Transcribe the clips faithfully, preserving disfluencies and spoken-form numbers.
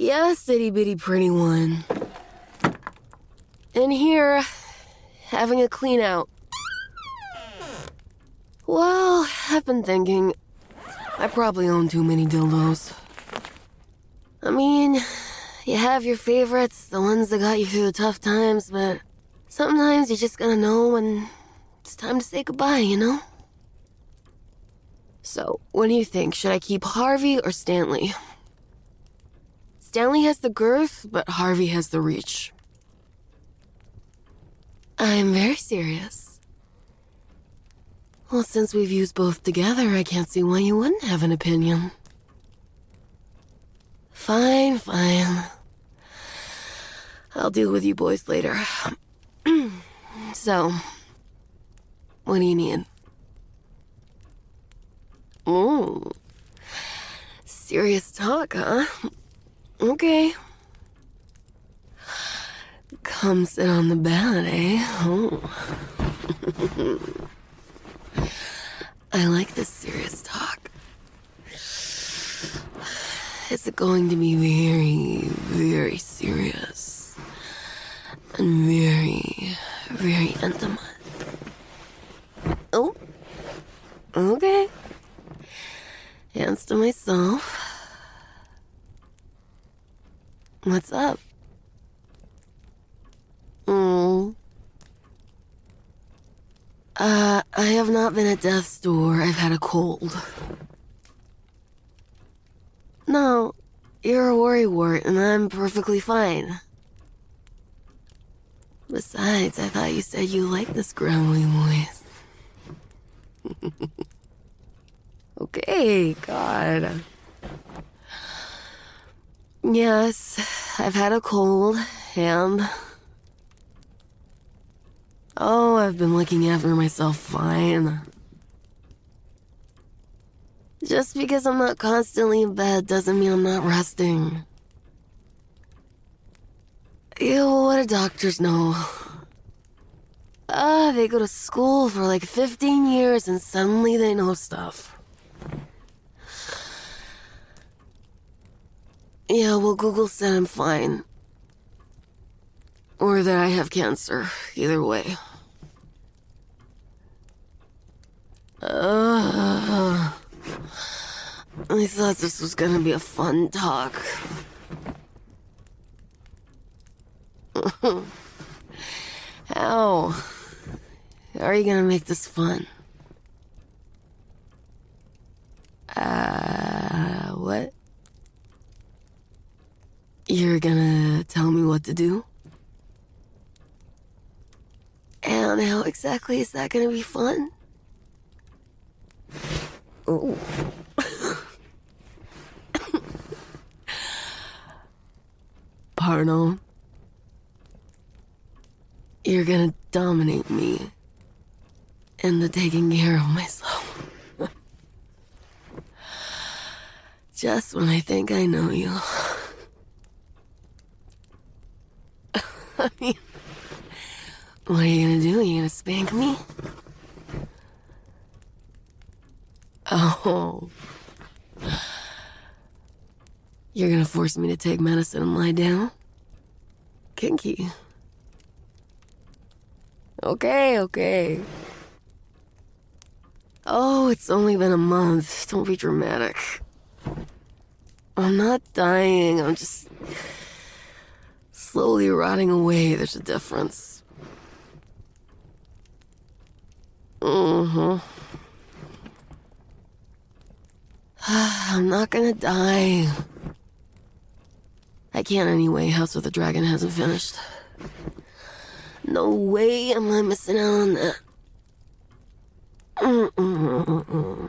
Yes, itty bitty pretty one. In here, having a clean out. Well, I've been thinking, I probably own too many dildos. I mean, you have your favorites, the ones that got you through the tough times, but sometimes you just gotta know when it's time to say goodbye, you know? So, what do you think? Should I keep Harvey or Stanley? Stanley has the girth, but Harvey has the reach. I'm very serious. Well, since we've used both together, I can't see why you wouldn't have an opinion. Fine, fine. I'll deal with you boys later. So, what do you need? Ooh. Serious talk, huh? Okay. Come sit on the bed, eh? Oh. I like this serious talk. Is it going to be very, very serious? And very, very intimate? Oh. Okay. Hands to myself. What's up? Mm. Uh, I have not been at death's door. I've had a cold. No, you're a worrywart, and I'm perfectly fine. Besides, I thought you said you liked this growly voice. Okay, God. Yes, I've had a cold, and... Oh, I've been looking after myself fine. Just because I'm not constantly in bed doesn't mean I'm not resting. Ew, what do doctors know? Ah, they go to school for like fifteen years and suddenly they know stuff. Yeah, well, Google said I'm fine. Or that I have cancer. Either way. Uh, I thought this was gonna be a fun talk. How? How are you gonna make this fun? Uh, what? You're gonna tell me what to do? And how exactly is that gonna be fun? Oh. Pardon? You're gonna dominate me into taking care of myself. Just when I think I know you. I mean, what are you gonna do? Are you gonna spank me? Oh. You're gonna force me to take medicine and lie down? Kinky. Okay, okay. Oh, it's only been a month. Don't be dramatic. I'm not dying. I'm just slowly rotting away. There's a difference. Mm-hmm. I'm not gonna die. I can't anyway. House of the Dragon hasn't finished. No way am I missing out on that. Mm-mm-mm-mm.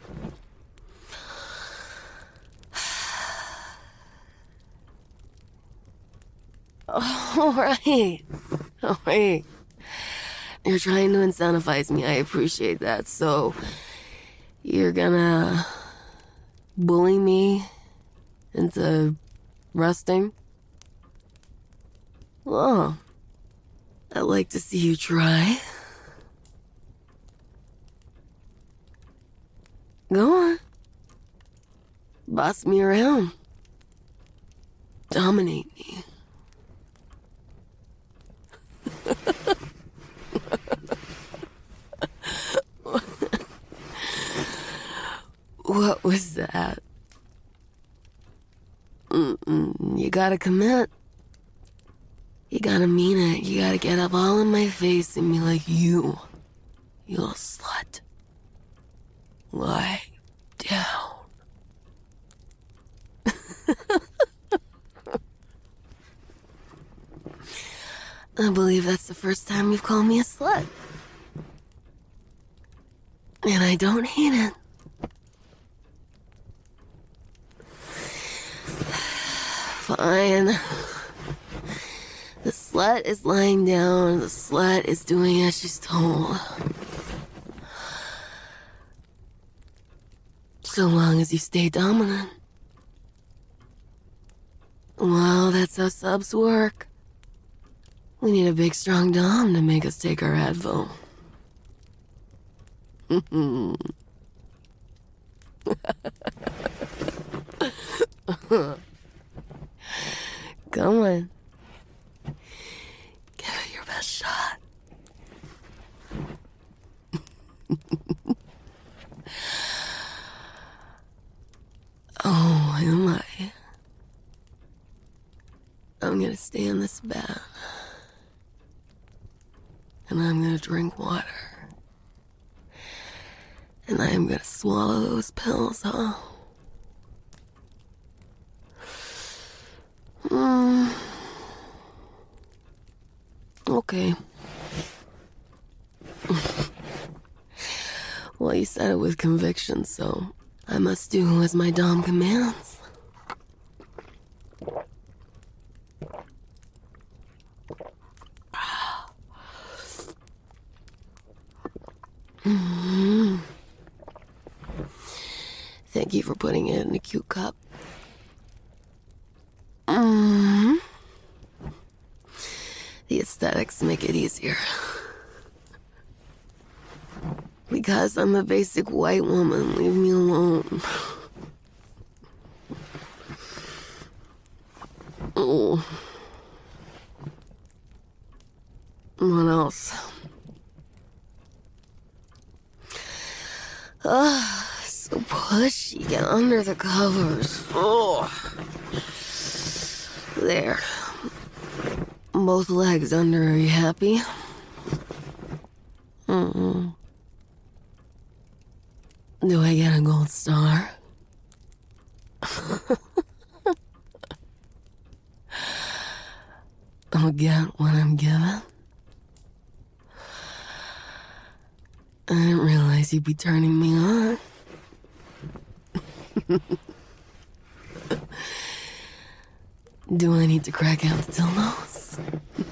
All right. All right. You're trying to incentivize me. I appreciate that. So, you're gonna bully me into resting? Oh. I'd like to see you try. Go on. Boss me around. dominate me. What was that? Mm-mm, you gotta commit. You gotta mean it. You gotta get up all in my face and be like, you, you little slut. Lie down. I believe that's the first time you've called me a slut. And I don't hate it. Fine. The slut is lying down. The slut is doing as she's told. So long as you stay dominant. Well, that's how subs work. We need a big, strong dom to make us take our Advil. Come on. Give it your best shot. Oh, am I? I'm gonna stay in this bed. And I'm gonna drink water. And I am gonna swallow those pills, huh? Hmm. Okay. Well, you said it with conviction, so I must do as my dom commands. Mm-hmm. Thank you for putting it in a cute cup. Mm-hmm. The aesthetics make it easier. Because I'm a basic white woman, leave me alone. Oh. What else? Ah, so pushy. Get under the covers. Oh. There. Both legs under. Are you happy? Mm-mm. Do I get a gold star? I'll get what I'm given. I didn't realize you'd be turning me on. Do I need to crack out the dildos?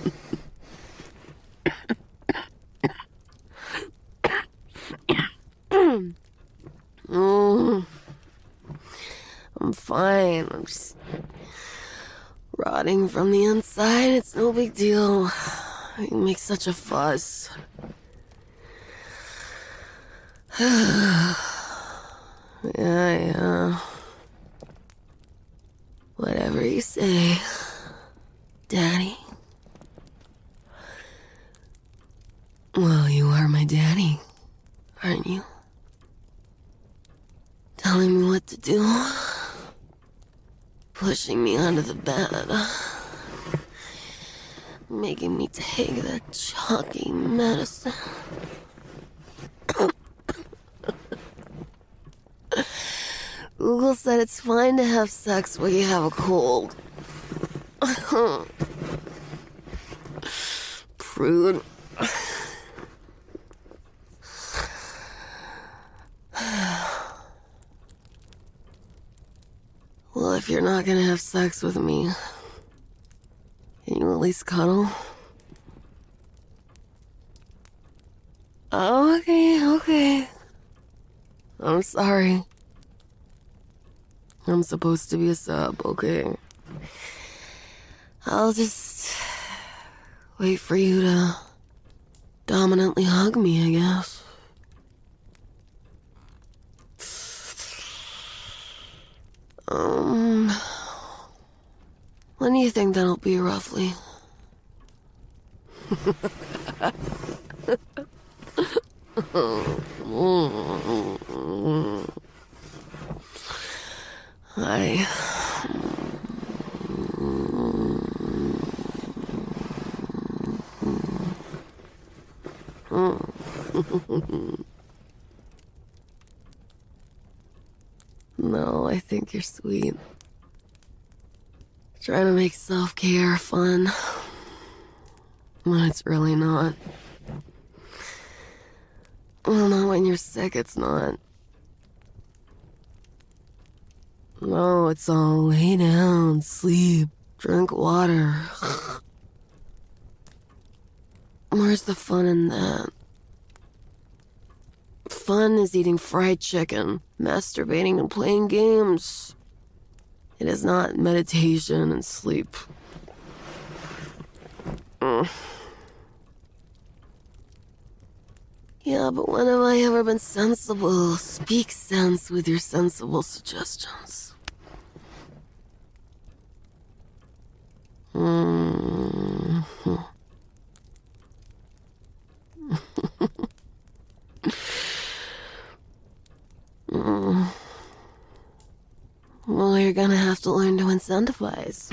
mm. I'm fine. I'm just rotting from the inside. It's no big deal. You make such a fuss. yeah, yeah. Whatever you say, Daddy. Well, you are my daddy, aren't you? Telling me what to do. Pushing me under the bed. Making me take that chalky medicine. Google said it's fine to have sex when you have a cold. Prude. Well, if you're not gonna have sex with me, can you at least cuddle? Oh, okay, okay. I'm sorry. I'm supposed to be a sub, okay? I'll just wait for you to dominantly hug me, I guess. Um... When do you think that'll be, roughly? I... No, I think you're sweet. Trying to make self-care fun. When it's really not. Well, not when you're sick, it's not. No, it's all lay down, sleep, drink water. Where's the fun in that? Fun is eating fried chicken, masturbating, and playing games. It is not meditation and sleep. Mm. Yeah, but when have I ever been sensible? Speak sense with your sensible suggestions. Mm-hmm. mm. Well, you're gonna have to learn to incentivize.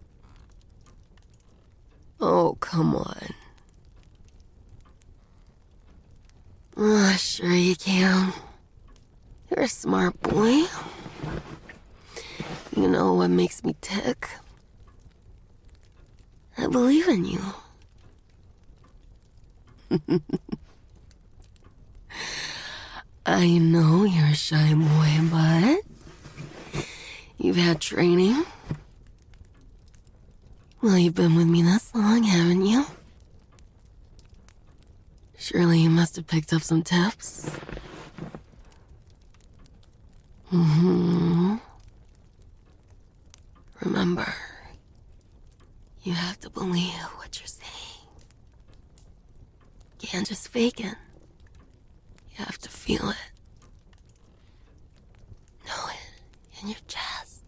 Oh, come on. Oh, sure you can. You're a smart boy. You know what makes me tick? I believe in you. I know you're a shy boy, but you've had training. Well, you've been with me this long, haven't you? Surely you must have picked up some tips. Mm-hmm. Remember, you have to believe what you're saying. You can't just fake it. You have to feel it. Know it in your chest.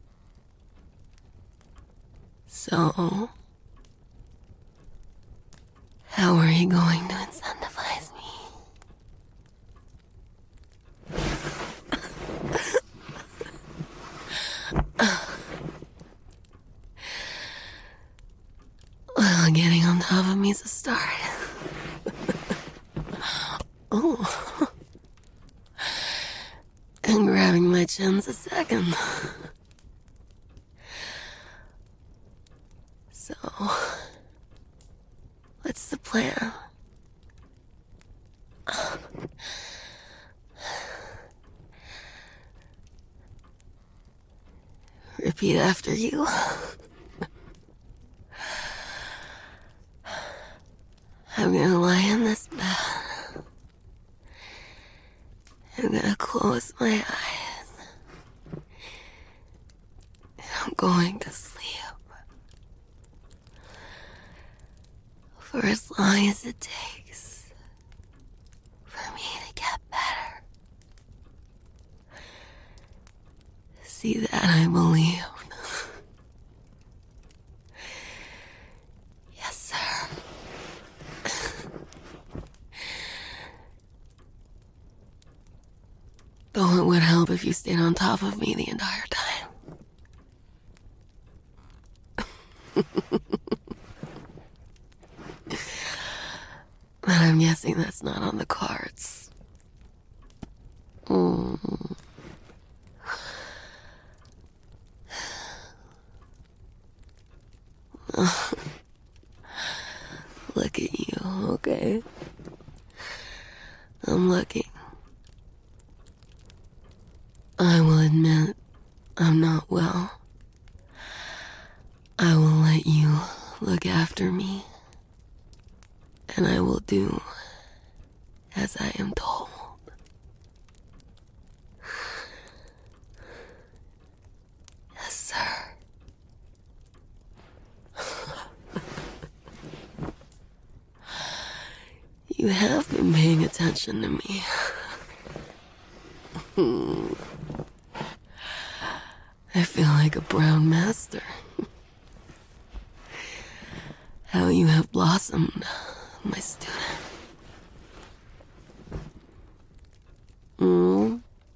So, how are you going to incentivize me? Well, getting on top of me's a start. Oh. And grabbing my chin's a second. So, what's the plan? Repeat after you. I'm gonna lie in this bed. I'm gonna close my eyes. And I'm going to sleep. For as long as it takes for me to get better. See that I believe. Yes, sir. Though it would help if you stayed on top of me the entire time. But I'm guessing that's not on the cards. Mm. Look at you, okay? I'm looking. I will admit I'm not well. I will let you look after me. And I will do as I am told. Yes, sir. You have been paying attention to me. I feel like a brown master. how you have blossomed, my student. Mm?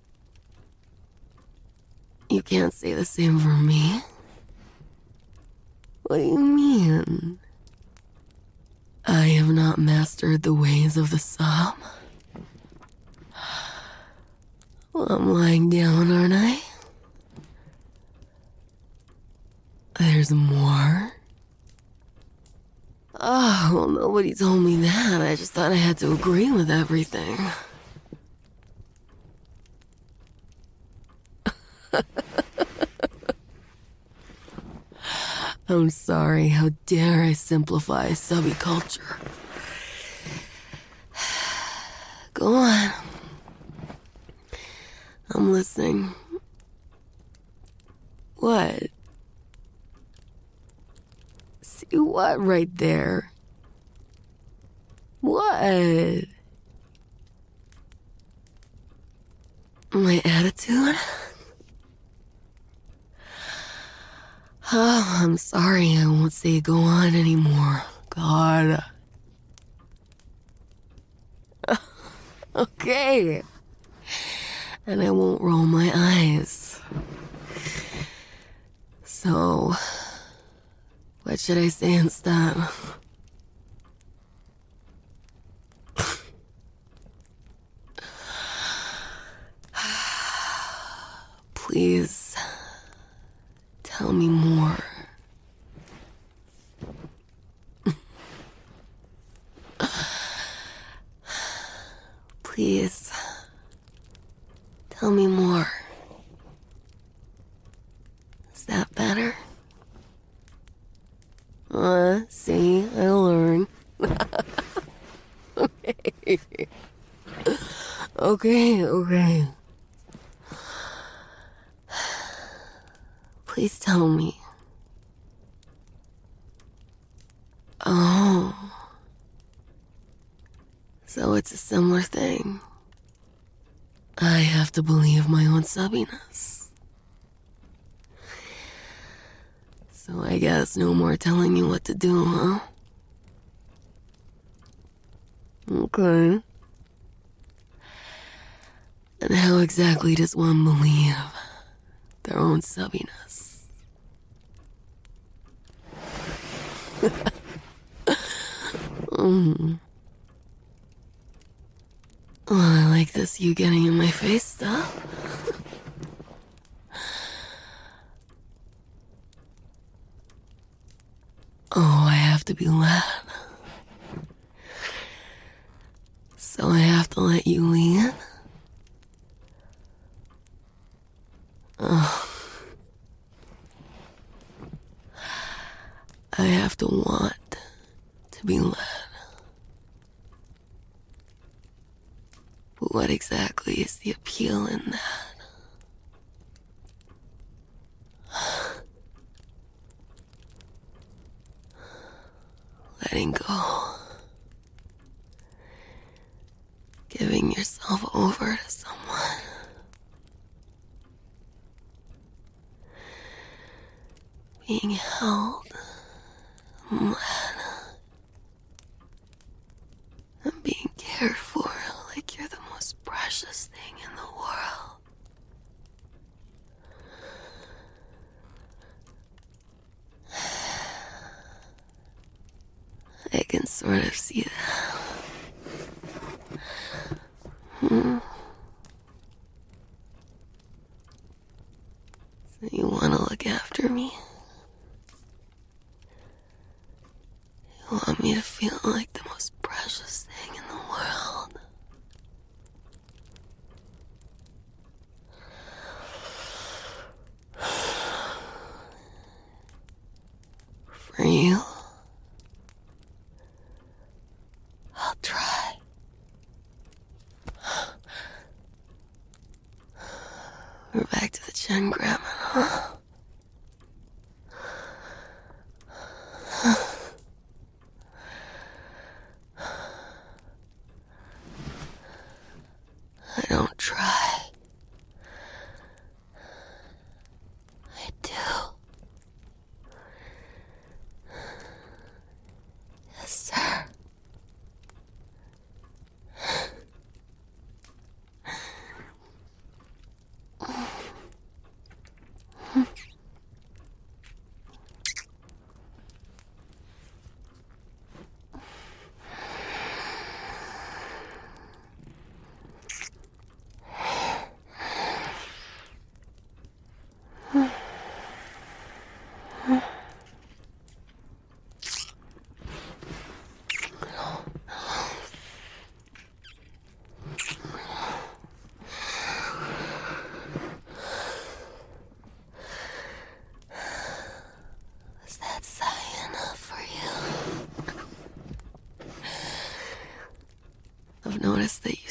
You can't say the same for me. What do you mean? I have not mastered the ways of the sub. Well, I'm lying down, aren't I? There's more? Oh, well, nobody told me that. I just thought I had to agree with everything. I'm sorry. How dare I simplify subby culture? Go on. I'm listening. What? See what right there? What? My attitude? Oh, I'm sorry. I won't say go on anymore. God. Okay. And I won't roll my eyes. So, what should I say instead? Please, tell me more. Please, tell me more. Is that better? Uh, see, I learn. Okay. Okay, okay. Please tell me. Oh. So it's a similar thing. I have to believe my own subbiness. So I guess no more telling me what to do, huh? Okay. And how exactly does one believe their own subbiness? mm. Well, I like this you getting in my face stuff. Oh, I have to be led. So I have to let you lead? Oh. I have to want to be led. But what exactly is the appeal in that? Letting go. Giving yourself over to someone. Being held and led. And being cared for like you're the most precious thing in the world. I can sort of see that. Hmm. So you want to look after me? You want me to feel like the most precious thing in the world? For you? I'll try. We're back to the Chen Grandma, huh? I don't try. I do.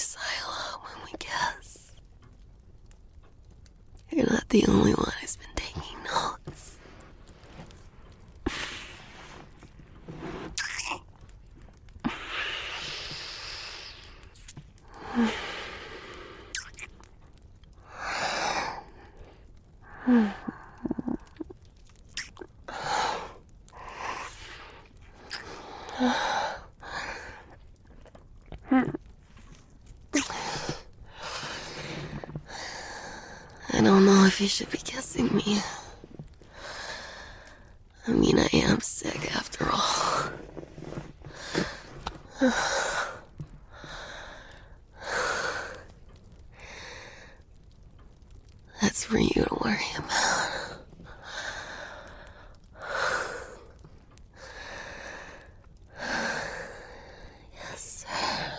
sigh a lot when we kiss. You're not the only one who's been taking notes. I don't know if you should be kissing me. I mean, I am sick after all. That's for you to worry about. Yes, sir.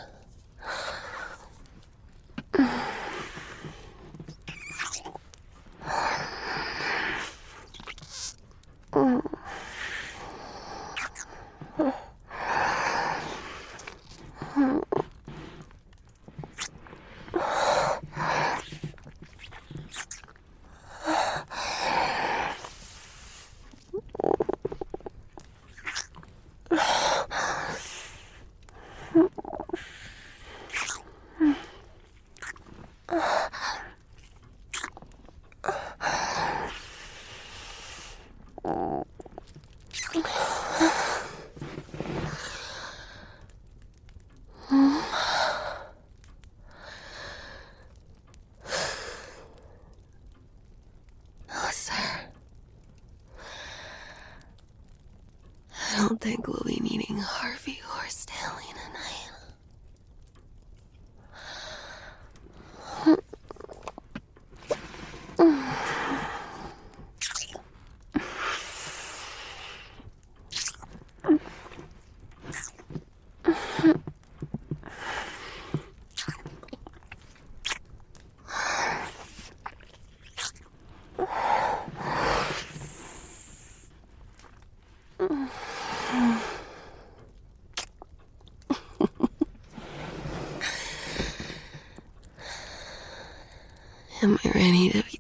No, sir. I don't think we'll be needing Harvey or Stanley tonight. Am I ready to